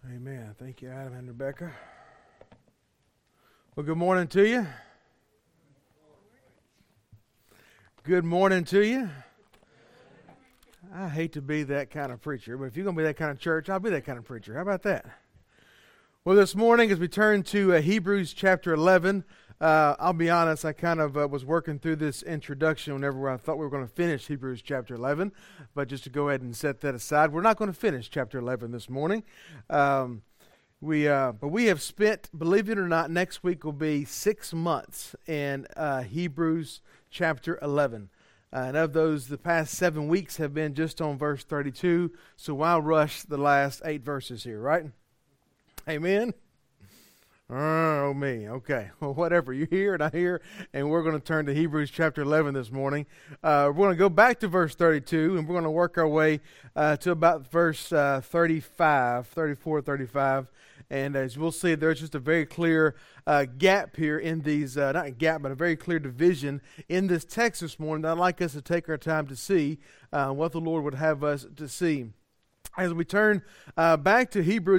Amen. Thank you, Adam and Rebecca. Well, good morning to you. Good morning to you. I hate to be that kind of preacher, but if you're going to be that kind of church, I'll be that kind of preacher. How about that? Well, this morning as we turn to Hebrews chapter 11, I'll be honest, I kind of was working through this introduction whenever I thought we were going to finish Hebrews chapter 11, but just to go ahead and set that aside, we're not going to finish chapter 11 this morning. But we have spent, believe it or not, next week will be 6 months in Hebrews chapter 11. And of those, the past 7 weeks have been just on verse 32, so why rush the last 8 verses here, right? Amen? Oh, me. Okay. Well, whatever. You hear and I hear, and we're going to turn to Hebrews chapter 11 this morning. We're going to go back to verse 32, and we're going to work our way to about verse 34, 35. And as we'll see, there's just a very clear gap here in these, not a gap, but a very clear division in this text this morning that I'd like us to take our time to see what the Lord would have us to see. As we turn back to Hebrews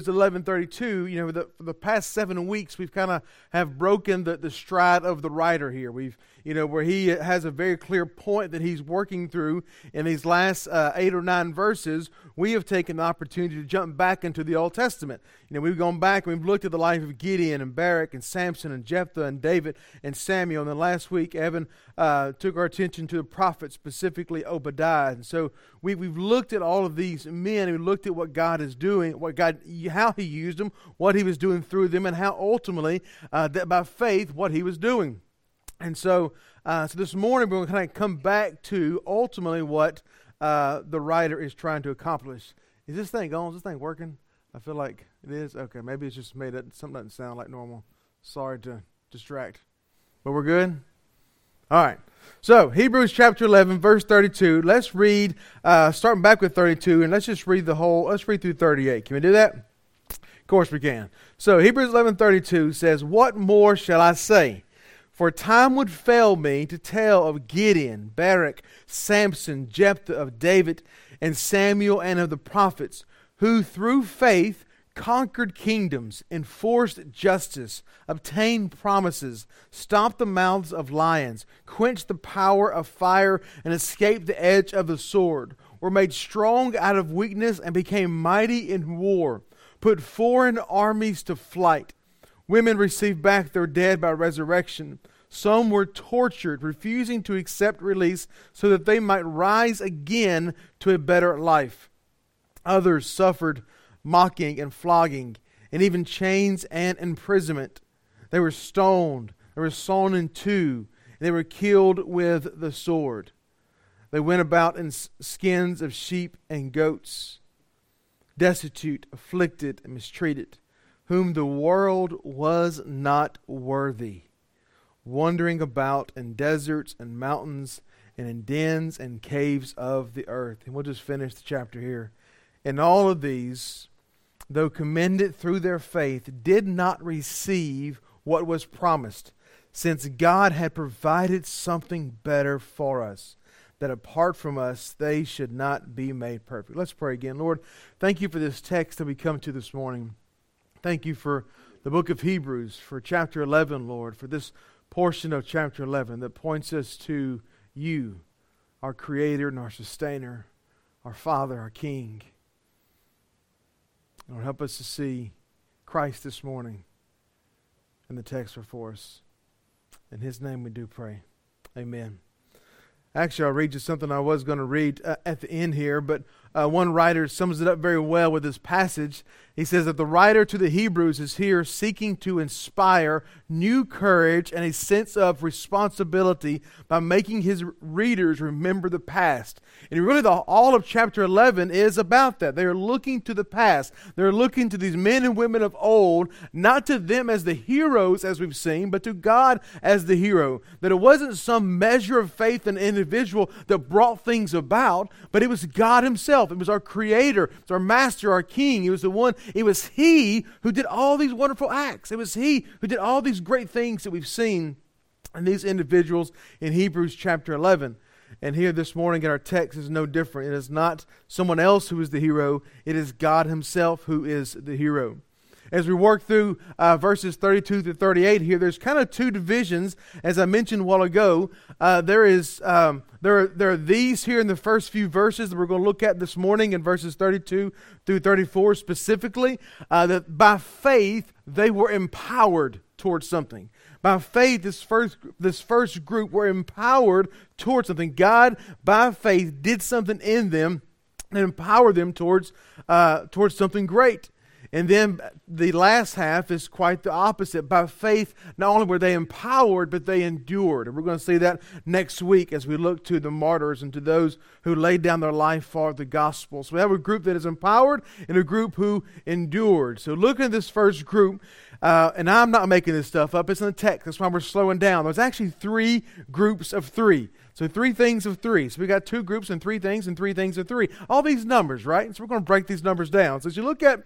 11:32, for the past 7 weeks, we've kind of have broken the stride of the writer here. We've, where he has a very clear point that he's working through in these last 8 or 9 verses. We have taken the opportunity to jump back into the Old Testament. We've gone back and we've looked at the life of Gideon and Barak and Samson and Jephthah and David and Samuel. And then last week, Evan took our attention to the prophets, specifically Obadiah. And so we've looked at all of these men. We looked at what God is doing, how He used them, what He was doing through them, and how ultimately, that by faith, what He was doing. And so this morning we're going to kind of come back to ultimately what the writer is trying to accomplish. Is this thing going? Is this thing working? I feel like it is. Okay, maybe it's just made it. Something doesn't sound like normal. Sorry to distract. But we're good? All right. So, Hebrews chapter 11, verse 32. Let's read, starting back with 32, and let's just read let's read through 38. Can we do that? Of course we can. So, Hebrews 11:32 says, "What more shall I say? For time would fail me to tell of Gideon, Barak, Samson, Jephthah, of David, and Samuel, and of the prophets, who through faith conquered kingdoms, enforced justice, obtained promises, stopped the mouths of lions, quenched the power of fire, and escaped the edge of the sword, were made strong out of weakness, and became mighty in war, put foreign armies to flight. Women received back their dead by resurrection. Some were tortured, refusing to accept release so that they might rise again to a better life. Others suffered mocking and flogging, and even chains and imprisonment. They were stoned, they were sawn in two, and they were killed with the sword. They went about in skins of sheep and goats, destitute, afflicted, and mistreated, whom the world was not worthy, wandering about in deserts and mountains and in dens and caves of the earth." And we'll just finish the chapter here. "And all of these, though commended through their faith, did not receive what was promised, since God had provided something better for us, that apart from us they should not be made perfect." Let's pray again. Lord, thank you for this text that we come to this morning. Thank you for the book of Hebrews, for chapter 11, Lord, for this portion of chapter 11 that points us to you, our Creator and our Sustainer, our Father, our King. Lord, help us to see Christ this morning in the text before us. In His name we do pray. Amen. Actually, I'll read you something I was going to read at the end here, but one writer sums it up very well with this passage. He says that the writer to the Hebrews is here seeking to inspire new courage and a sense of responsibility by making his readers remember the past. And really all of chapter 11 is about that. They are looking to the past. They're looking to these men and women of old, not to them as the heroes as we've seen, but to God as the hero. That it wasn't some measure of faith in an individual that brought things about, but it was God Himself. It was our Creator. It was our Master, our King. It was He who did all these wonderful acts. It was He who did all these great things that we've seen in these individuals in Hebrews chapter 11. And here this morning in our text is no different. It is not someone else who is the hero. It is God himself who is the hero. As we work through verses 32 to 38 here, there's kind of two divisions. As I mentioned a while ago, there are these here in the first few verses that we're going to look at this morning in verses 32 through 34 specifically, that by faith they were empowered towards something. By faith, this first group were empowered towards something. God, by faith, did something in them and empowered them towards something great. And then the last half is quite the opposite. By faith, not only were they empowered, but they endured. And we're going to see that next week as we look to the martyrs and to those who laid down their life for the gospel. So we have a group that is empowered and a group who endured. So look at this first group. And I'm not making this stuff up. It's in the text. That's why we're slowing down. There's actually 3 groups of 3. So 3 things of 3. So we got 2 groups and 3 things and 3 things of 3. All these numbers, right? So we're going to break these numbers down. So as you look at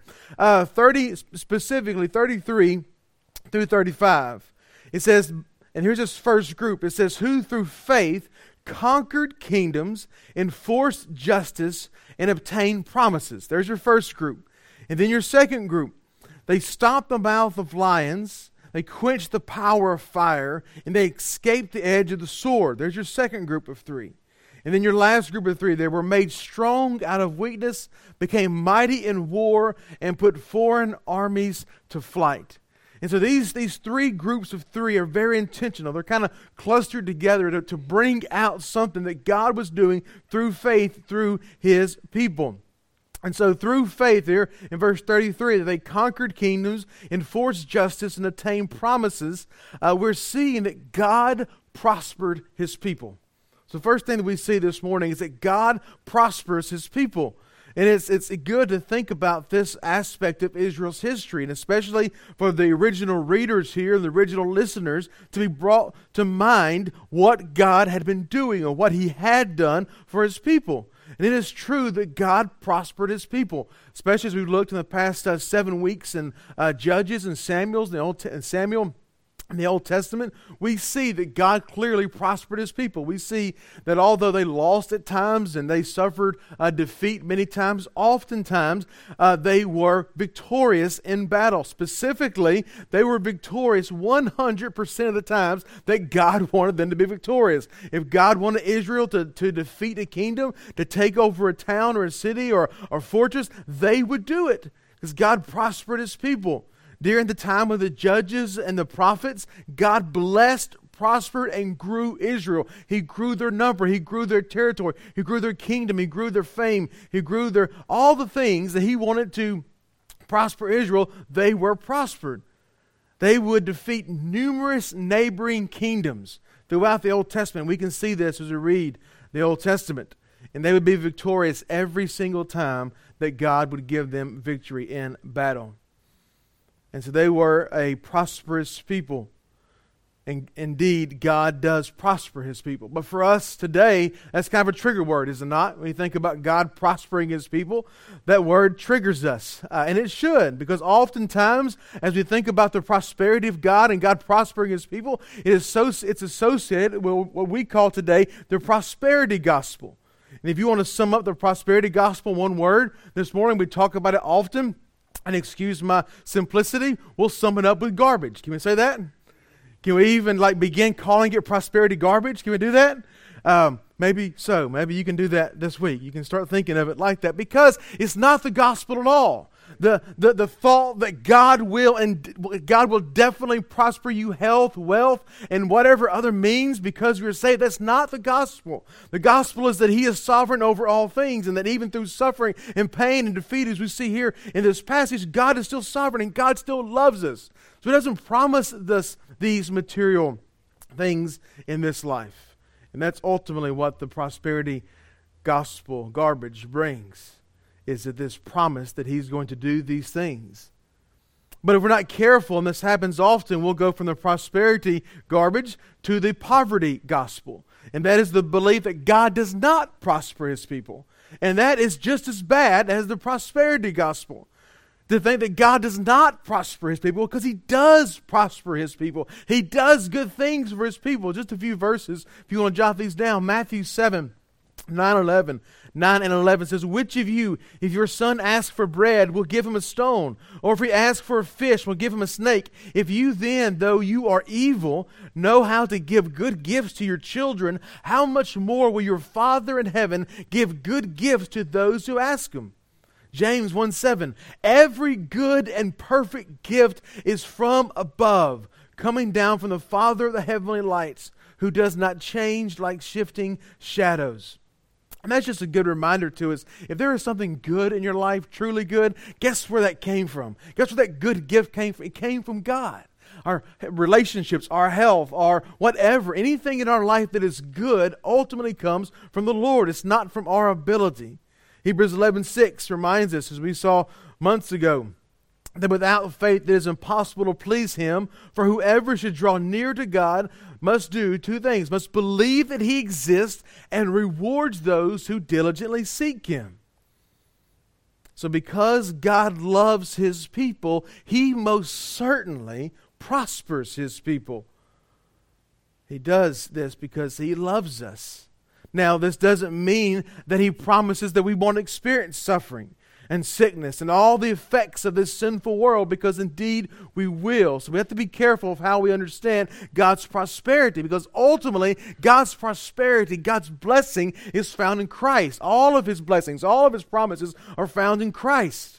30, specifically 33 through 35, it says, and here's this first group. It says, who through faith conquered kingdoms, enforced justice, and obtained promises. There's your first group. And then your second group. They stopped the mouth of lions, they quenched the power of fire, and they escaped the edge of the sword. There's your second group of 3. And then your last group of 3, they were made strong out of weakness, became mighty in war, and put foreign armies to flight. And so these 3 groups of 3 are very intentional. They're kind of clustered together to bring out something that God was doing through faith, through His people. And so through faith here, in verse 33, that they conquered kingdoms, enforced justice, and attained promises, we're seeing that God prospered His people. So the first thing that we see this morning is that God prospers His people. And it's good to think about this aspect of Israel's history, and especially for the original readers here, the original listeners, to be brought to mind what God had been doing or what He had done for His people. And it is true that God prospered His people, especially as we've looked in the past 7 weeks in Judges and Samuel in the Old Testament. We see that God clearly prospered His people. We see that although they lost at times and they suffered defeat many times, oftentimes they were victorious in battle. Specifically, they were victorious 100% of the times that God wanted them to be victorious. If God wanted Israel to defeat a kingdom, to take over a town or a city or fortress, they would do it because God prospered His people. During the time of the judges and the prophets, God blessed, prospered, and grew Israel. He grew their number. He grew their territory. He grew their kingdom. He grew their fame. He grew all the things that He wanted to prosper Israel. They were prospered. They would defeat numerous neighboring kingdoms throughout the Old Testament. We can see this as we read the Old Testament. And they would be victorious every single time that God would give them victory in battle. And so they were a prosperous people. And indeed, God does prosper His people. But for us today, that's kind of a trigger word, is it not? When you think about God prospering His people, that word triggers us. And it should, because oftentimes, as we think about the prosperity of God and God prospering His people, it's associated with what we call today the prosperity gospel. And if you want to sum up the prosperity gospel in one word, this morning we talk about it often. And excuse my simplicity, we'll sum it up with garbage. Can we say that? Can we even begin calling it prosperity garbage? Can we do that? Maybe so. Maybe you can do that this week. You can start thinking of it like that because it's not the gospel at all. The thought that God will definitely prosper you health, wealth, and whatever other means because you're saved, that's not the gospel. The gospel is that He is sovereign over all things and that even through suffering and pain and defeat, as we see here in this passage, God is still sovereign and God still loves us. So He doesn't promise us these material things in this life. And that's ultimately what the prosperity gospel garbage brings. Is that this promise that He's going to do these things. But if we're not careful, and this happens often, we'll go from the prosperity garbage to the poverty gospel. And that is the belief that God does not prosper His people. And that is just as bad as the prosperity gospel. to think that God does not prosper His people, because He does prosper His people. He does good things for His people. Just a few verses, if you want to jot these down. Matthew 7, 9 and 11 says, which of you, if your son asks for bread, will give him a stone? Or if he asks for a fish, will give him a snake? If you then, though you are evil, know how to give good gifts to your children, how much more will your Father in heaven give good gifts to those who ask Him? James 1:7, every good and perfect gift is from above, coming down from the Father of the heavenly lights, who does not change like shifting shadows. And that's just a good reminder to us. If there is something good in your life, truly good, guess where that came from? Guess where that good gift came from? It came from God. Our relationships, our health, our whatever, anything in our life that is good ultimately comes from the Lord. It's not from our ability. Hebrews 11:6 reminds us, as we saw months ago, that without faith it is impossible to please Him, for whoever should draw near to God must do two things, must believe that He exists and rewards those who diligently seek Him. So because God loves His people, He most certainly prospers His people. He does this because He loves us. Now, this doesn't mean that He promises that we won't experience suffering and sickness and all the effects of this sinful world, because indeed we will. So we have to be careful of how we understand God's prosperity, because ultimately God's prosperity, God's blessing is found in Christ. All of His blessings, all of His promises are found in Christ.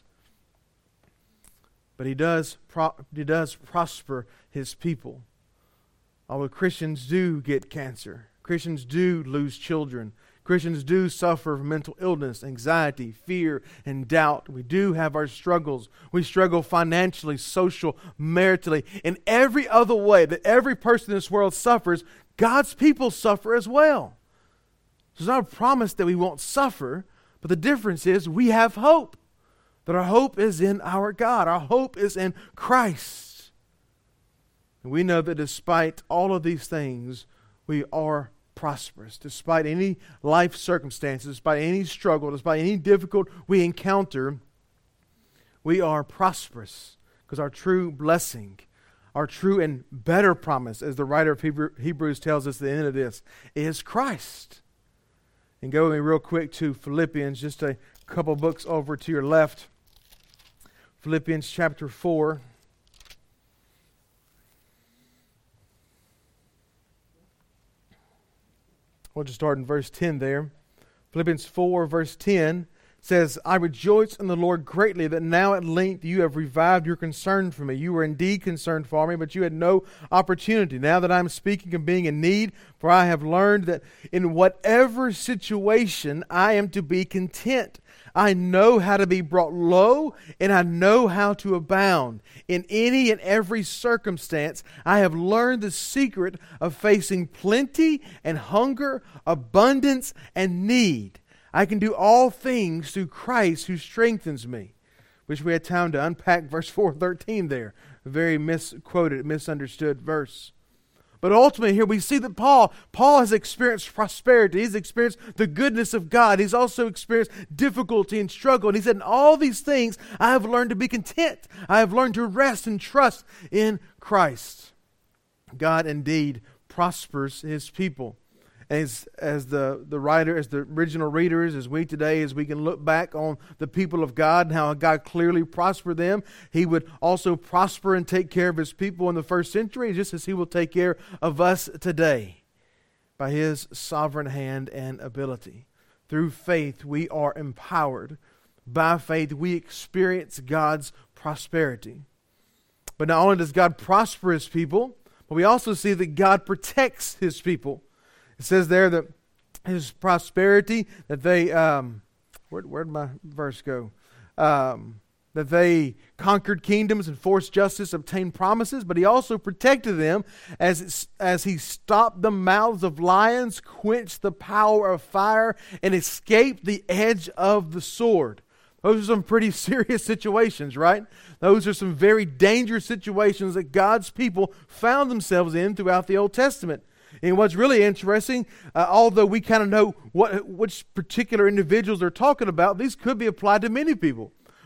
But He does prosper His people. Although Christians do get cancer, Christians do lose children, Christians do suffer from mental illness, anxiety, fear, and doubt. We do have our struggles. We struggle financially, social, maritally, in every other way that every person in this world suffers. God's people suffer as well. So it's not a promise that we won't suffer, but the difference is we have hope. That our hope is in our God. Our hope is in Christ. And we know that despite all of these things, we are prosperous. Despite any life circumstances, despite any struggle, despite any difficulty we encounter, we are prosperous, because our true blessing, our true and better promise, as the writer of Hebrews tells us at the end of this, is Christ. And go with me real quick to Philippians, just a couple books over to your left. Philippians chapter 4. We'll just start in verse 10 there. Philippians 4, verse 10 says, I rejoice in the Lord greatly that now at length you have revived your concern for me. You were indeed concerned for me, but you had no opportunity. Now that I am speaking of being in need, for I have learned that in whatever situation I am to be content. I know how to be brought low, and I know how to abound. In any and every circumstance, I have learned the secret of facing plenty and hunger, abundance and need. I can do all things through Christ who strengthens me. Wish we had time to unpack verse 4:13 there. A very misquoted, misunderstood verse. But ultimately here we see that Paul has experienced prosperity. He's experienced the goodness of God. He's also experienced difficulty and struggle. And he said, in all these things, I have learned to be content. I have learned to rest and trust in Christ. God indeed prospers His people. As the writer, as the original readers, as we today, as we can look back on the people of God and how God clearly prospered them, He would also prosper and take care of His people in the first century, just as He will take care of us today by His sovereign hand and ability. Through faith, we are empowered. By faith, we experience God's prosperity. But not only does God prosper His people, but we also see that God protects His people. It says there that His prosperity, that they, where'd my verse go? That they conquered kingdoms, enforced justice, obtained promises, but He also protected them as He stopped the mouths of lions, quenched the power of fire, and escaped the edge of the sword. Those are some pretty serious situations, right? Those are some very dangerous situations that God's people found themselves in throughout the Old Testament. And what's really interesting, although we kind of know which particular individuals they're talking about, these could be applied to many people.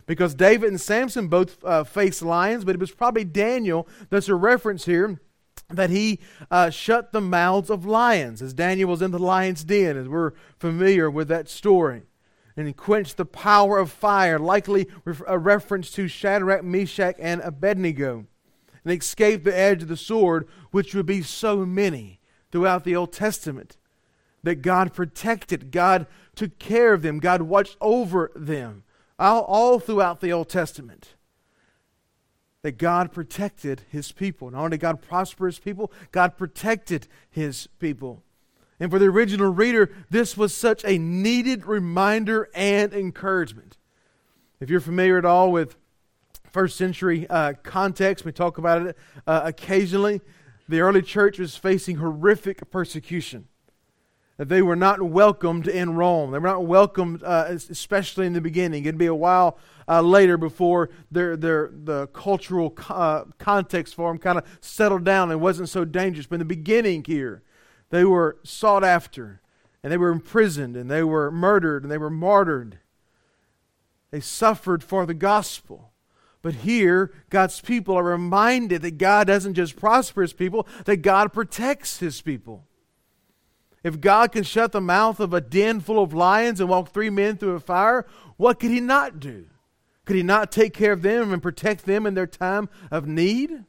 Because David and Samson both faced lions, but it was probably Daniel that's a reference here that he shut the mouths of lions, as Daniel was in the lion's den, as we're familiar with that story. And he quenched the power of fire, likely a reference to Shadrach, Meshach, and Abednego. And escaped the edge of the sword, which would be so many throughout the Old Testament. That God protected, God took care of them, God watched over them, all throughout the Old Testament. That God protected His people. Not only did God prosper His people, God protected His people. And for the original reader, this was such a needed reminder and encouragement. If you're familiar at all with first century context, we talk about it occasionally, the early church was facing horrific persecution. That they were not welcomed in Rome. They were not welcomed, especially in the beginning. It'd be a while later before the cultural context for them kind of settled down and wasn't so dangerous. But in the beginning here, they were sought after, and they were imprisoned, and they were murdered, and they were martyred. They suffered for the gospel. But here, God's people are reminded that God doesn't just prosper His people, that God protects His people. If God can shut the mouth of a den full of lions and walk 3 men through a fire, what could He not do? Could He not take care of them and protect them in their time of need?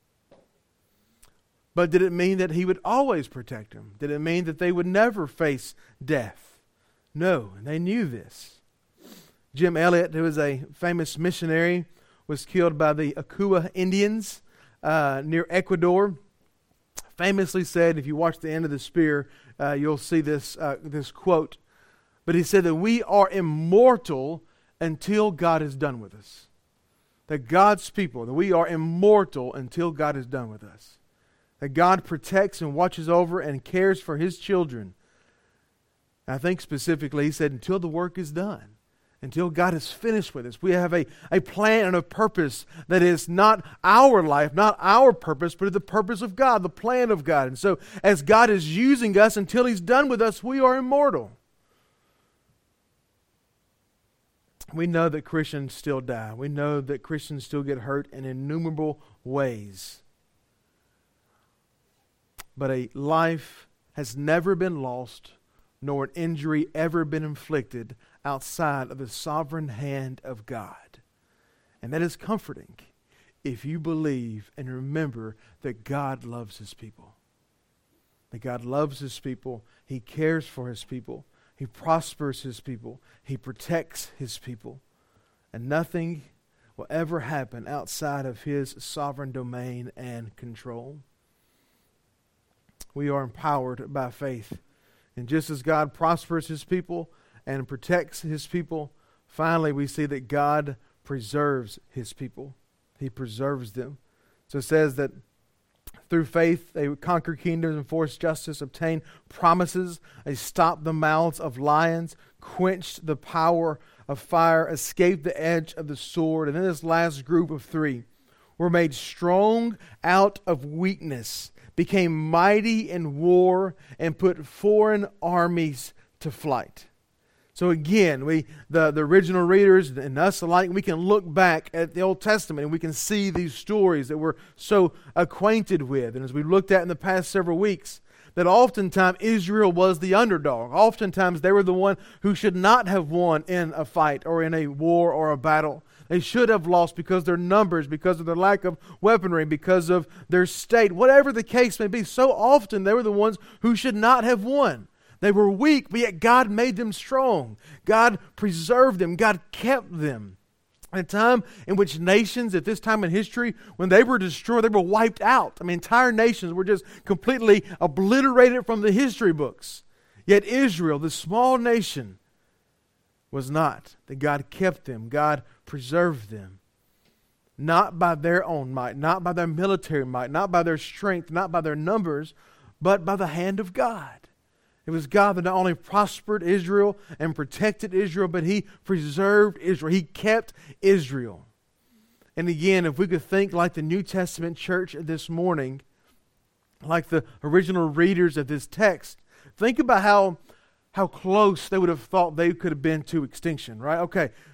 But did it mean that He would always protect them? Did it mean that they would never face death? No, and they knew this. Jim Elliot, who was a famous missionary, was killed by the Akua Indians near Ecuador. Famously said, if you watch the end of the spear, you'll see this quote. But he said that we are immortal until God is done with us. That God's people, that we are immortal until God is done with us. That God protects and watches over and cares for His children. I think specifically he said until the work is done. Until God is finished with us. We have a plan and a purpose that is not our life, not our purpose, but the purpose of God, the plan of God. And so as God is using us until He's done with us, we are immortal. We know that Christians still die. We know that Christians still get hurt in innumerable ways. But a life has never been lost, nor an injury ever been inflicted outside of the sovereign hand of God. And that is comforting if you believe and remember that God loves His people. That God loves His people. He cares for His people. He prospers His people. He protects His people. And nothing will ever happen outside of His sovereign domain and control. We are empowered by faith. And just as God prospers His people and protects His people, finally we see that God preserves His people. He preserves them. So it says that through faith they would conquer kingdoms, enforce justice, obtain promises. They stopped the mouths of lions, quenched the power of fire, escaped the edge of the sword. And then this last group of 3 were made strong out of weakness, became mighty in war, and put foreign armies to flight. So again, the original readers and us alike, we can look back at the Old Testament and we can see these stories that we're so acquainted with. And as we looked at in the past several weeks, that oftentimes Israel was the underdog. Oftentimes they were the one who should not have won in a fight or in a war or a battle. They should have lost because of their numbers, because of their lack of weaponry, because of their state. Whatever the case may be, so often they were the ones who should not have won. They were weak, but yet God made them strong. God preserved them. God kept them. At a time in which nations, at this time in history, when they were destroyed, they were wiped out. I mean, entire nations were just completely obliterated from the history books. Yet Israel, this small nation, was not. That God kept them. God preserved them. Not by their own might, not by their military might, not by their strength, not by their numbers, but by the hand of God. It was God that not only prospered Israel and protected Israel, but He preserved Israel. He kept Israel. And again, if we could think like the New Testament church this morning, like the original readers of this text, think about how close they would have thought they could have been to extinction, right? Okay,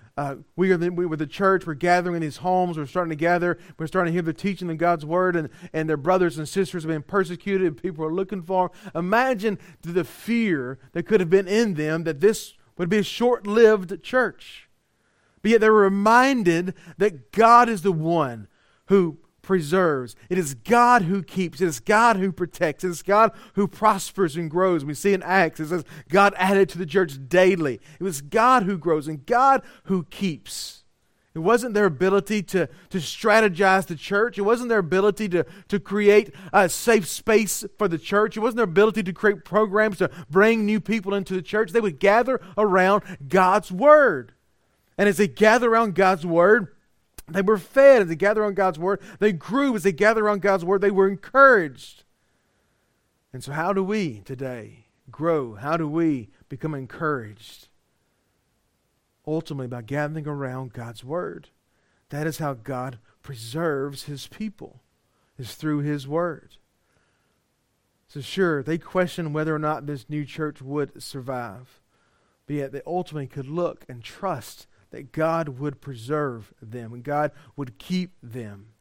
we were the church. We're gathering in these homes. We're starting to gather. We're starting to hear the teaching of God's word, and their brothers and sisters have been persecuted, and people are looking for them. Imagine the fear that could have been in them that this would be a short-lived church. But yet they were reminded that God is the one who preserves. It is God who keeps. It is God who protects. It is God who prospers and grows. We see in Acts, it says God added to the church daily. It was God who grows and God who keeps. It wasn't their ability to strategize the church. It wasn't their ability to create a safe space for the church. It wasn't their ability to create programs to bring new people into the church. They would gather around God's word. And as they gather around God's word, they were fed. As they gathered around God's word, they grew. As they gathered around God's word, they were encouraged. And so how do we today grow? How do we become encouraged? Ultimately, by gathering around God's word. That is how God preserves his people, is through his word. So sure, they questioned whether or not this new church would survive. But yet they ultimately could look and trust that God would preserve them and God would keep them.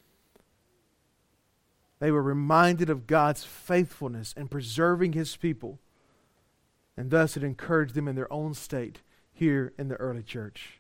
They were reminded of God's faithfulness in preserving his people, and thus it encouraged them in their own state here in the early church.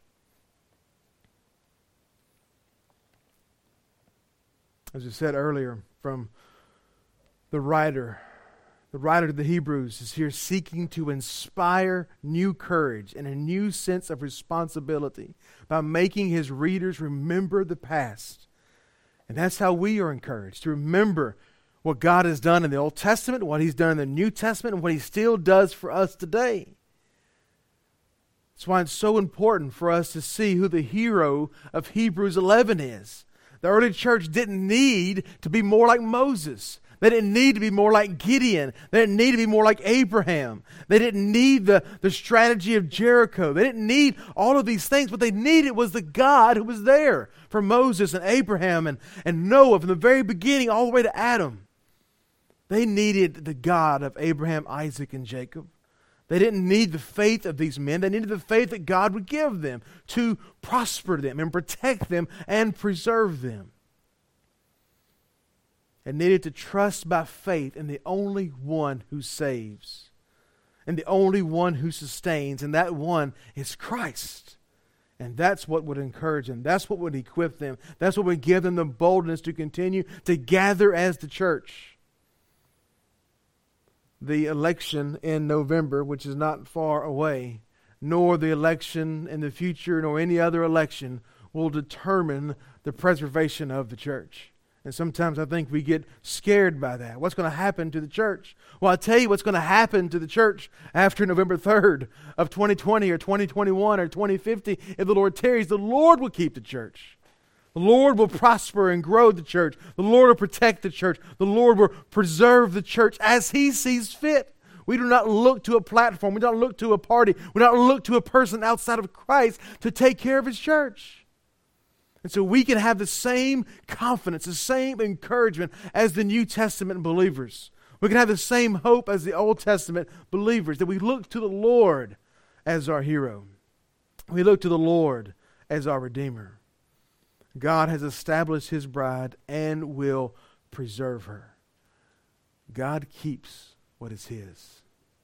As I said earlier, from the writer to the Hebrews is here seeking to inspire new courage and a new sense of responsibility by making his readers remember the past. And that's how we are encouraged, to remember what God has done in the Old Testament, what he's done in the New Testament, and what he still does for us today. That's why it's so important for us to see who the hero of Hebrews 11 is. The early church didn't need to be more like Moses. They didn't need to be more like Gideon. They didn't need to be more like Abraham. They didn't need the strategy of Jericho. They didn't need all of these things. What they needed was the God who was there for Moses and Abraham and Noah from the very beginning all the way to Adam. They needed the God of Abraham, Isaac, and Jacob. They didn't need the faith of these men. They needed the faith that God would give them to prosper them and protect them and preserve them. And needed to trust by faith in the only one who saves and the only one who sustains, and that one is Christ. And that's what would encourage them. That's what would equip them. That's what would give them the boldness to continue to gather as the church. The election in November, which is not far away, nor the election in the future, nor any other election, will determine the preservation of the church. And sometimes I think we get scared by that. What's going to happen to the church? Well, I'll tell you what's going to happen to the church after November 3rd of 2020 or 2021 or 2050. If the Lord tarries, the Lord will keep the church. The Lord will prosper and grow the church. The Lord will protect the church. The Lord will preserve the church as he sees fit. We do not look to a platform. We don't look to a party. We don't look to a person outside of Christ to take care of his church. And so we can have the same confidence, the same encouragement as the New Testament believers. We can have the same hope as the Old Testament believers, that we look to the Lord as our hero. We look to the Lord as our Redeemer. God has established his bride and will preserve her. God keeps what is his.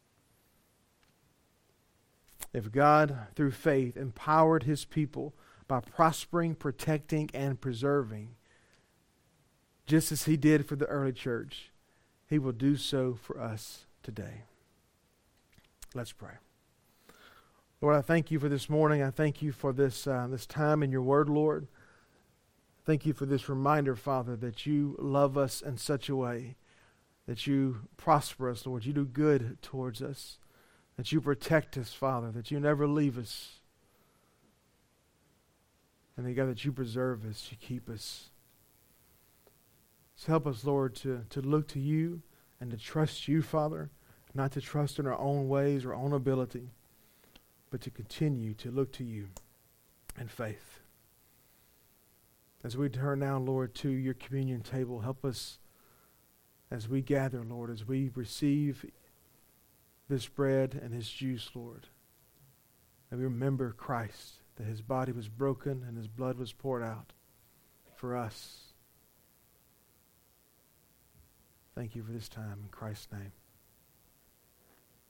If God, through faith, empowered his people by prospering, protecting, and preserving, just as he did for the early church, he will do so for us today. Let's pray. Lord, I thank you for this morning. I thank you for this time in your word, Lord. Thank you for this reminder, Father, that you love us in such a way that you prosper us, Lord. You do good towards us, that you protect us, Father, that you never leave us. And God, that you preserve us, you keep us. So help us, Lord, to look to you and to trust you, Father, not to trust in our own ways or own ability, but to continue to look to you in faith. As we turn now, Lord, to your communion table, help us as we gather, Lord, as we receive this bread and this juice, Lord, and we remember Christ, that his body was broken and his blood was poured out for us. Thank you for this time in Christ's name.